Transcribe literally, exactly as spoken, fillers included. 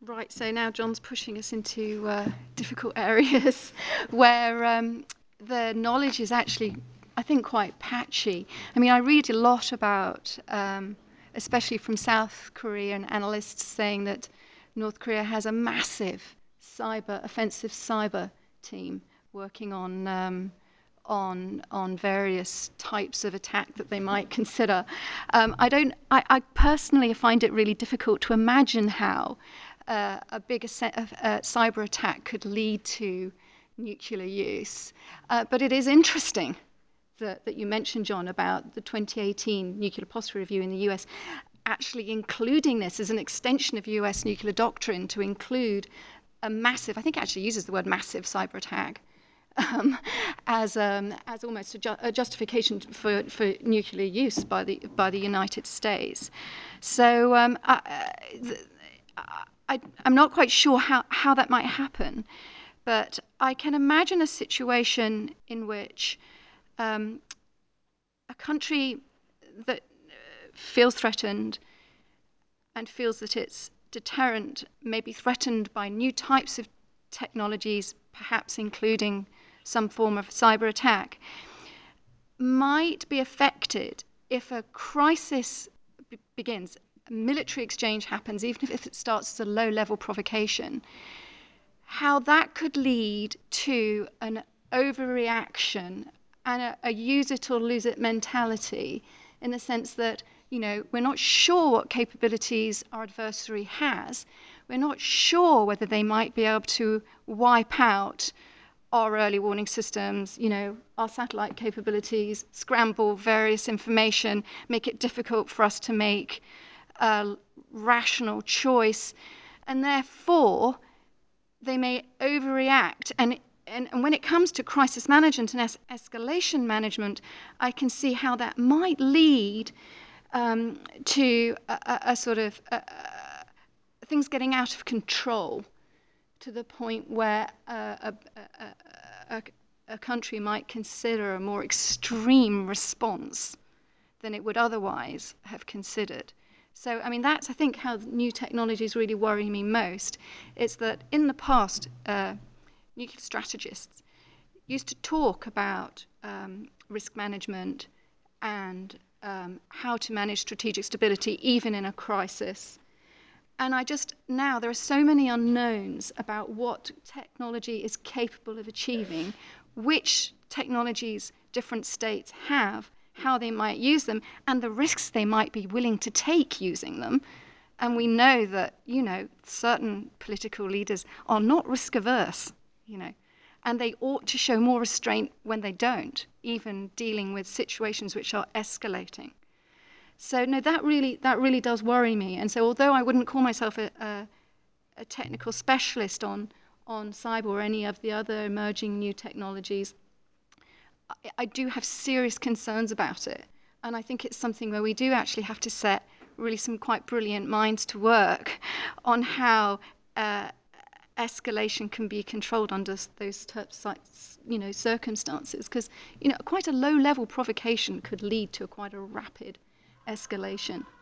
Right, so now John's pushing us into uh, difficult areas where um, the knowledge is actually, I think, quite patchy. I mean, I read a lot about, um, especially from South Korean analysts, saying that North Korea has a massive cyber, offensive cyber team working on um, on on various types of attack that they might consider. Um, I don't. I, I personally find it really difficult to imagine how uh, a big set of, uh, cyber attack could lead to nuclear use. Uh, but it is interesting that, that you mentioned, John, about the twenty eighteen Nuclear Posture Review in the U S actually including this as an extension of U S nuclear doctrine to include a massive, I think it actually uses the word massive cyber attack, um, as um, as almost a, ju- a justification for, for nuclear use by the by the United States. So um, I, I, I'm not quite sure how, how that might happen, but I can imagine a situation in which um, a country that feels threatened and feels that its deterrent may be threatened by new types of technologies, perhaps including some form of cyber attack, might be affected if a crisis b- begins, a military exchange happens, even if it starts as a low level provocation, how that could lead to an overreaction and a, a use it or lose it mentality, in the sense that, you know, we're not sure what capabilities our adversary has. We're not sure whether they might be able to wipe out our early warning systems, you know, our satellite capabilities, scramble various information, make it difficult for us to make a rational choice. And therefore, they may overreact. And, and, and when it comes to crisis management and es- escalation management, I can see how that might lead um, to a, a, a sort of uh, things getting out of control to the point where uh, a, a, a, a country might consider a more extreme response than it would otherwise have considered. So, I mean, that's, I think, how new technologies really worry me most. It's that in the past, uh, nuclear strategists used to talk about um, risk management and um, how to manage strategic stability, even in a crisis. And I just, now there are so many unknowns about what technology is capable of achieving, which technologies different states have, how they might use them, and the risks they might be willing to take using them. And we know that, you know, certain political leaders are not risk averse, you know, and they ought to show more restraint when they don't, even dealing with situations which are escalating. So no, that really that really does worry me. And so although I wouldn't call myself a, a, a technical specialist on on cyber or any of the other emerging new technologies, I, I do have serious concerns about it. And I think it's something where we do actually have to set really some quite brilliant minds to work on how uh, escalation can be controlled under those types of, you know, circumstances. Because, you know, quite a low level provocation could lead to a quite a rapid escalation.